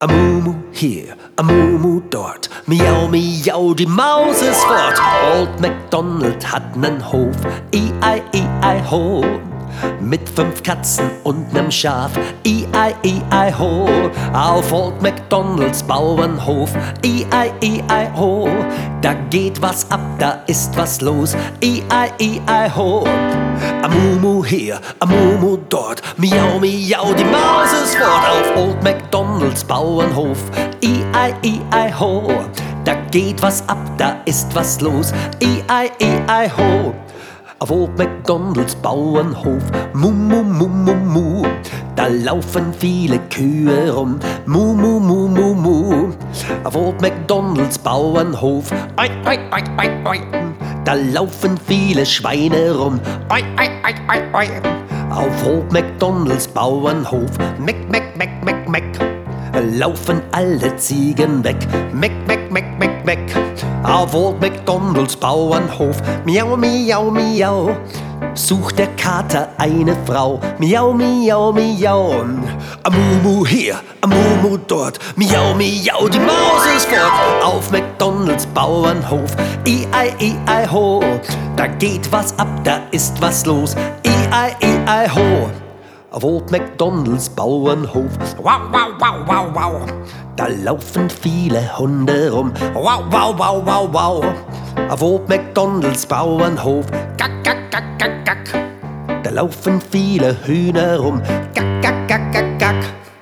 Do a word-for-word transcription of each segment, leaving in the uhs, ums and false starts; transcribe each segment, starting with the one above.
Amumu hier, Amumu dort, miau, miau, die Maus ist fort. Old MacDonald hat nen Hof, I I I I ho, mit fünf Katzen und nem Schaf, I I I I ho, auf Old MacDonalds Bauernhof, I I I I ho, da geht was ab, da ist was los, I I I I ho. Amumu hier, Amumu dort, miau, miau, die Maus ist fort, auf Old MacDonalds Bauernhof, I I I I ho, da geht was ab, da ist was los, I I I I ho. Auf Old MacDonalds Bauernhof, mu, mu, mu, mu, mu, da laufen viele Kühe rum, mu, mu, mu, mu, mu. Auf Old MacDonalds Bauernhof, oi, oi, oi, oi, oi, da laufen viele Schweine rum, oi, oi, oi, oi, oi. Auf Old MacDonalds Bauernhof, meck, meck, meck, meck, meck, laufen alle Ziegen weg, meck, meck, meck, meck, meck. Auf Old MacDonalds Bauernhof, miau, miau, miau, sucht der Kater eine Frau, miau, miau, miau. Amumu hier, Amumu dort, miau, miau, die Maus ist fort. Auf MacDonalds Bauernhof, I I I I ho, da geht was ab, da ist was los, I I I I ho. Auf Old MacDonalds Bauernhof, wow, wow, wow, wow, wow, da laufen viele Hunde rum, wow, wow, wow, wow, wow. Auf Old MacDonalds Bauernhof, gack, gack, gack, gack, gack, da laufen viele Hühner rum, gack, gack, gack, gack, gack.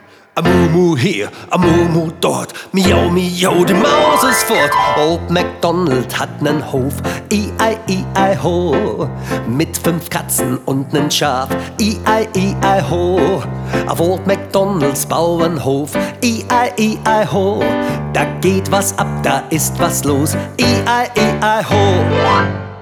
Amumu hier, Amumu dort, miau, miau, die Maus ist fort. Old MacDonald hat nen Hof, I I I I ho, mit fünf Katzen und nen Schaf, I I I I ho. Auf Old MacDonalds Bauernhof, I I I I ho, da geht was ab, da ist was los, I I I I ho.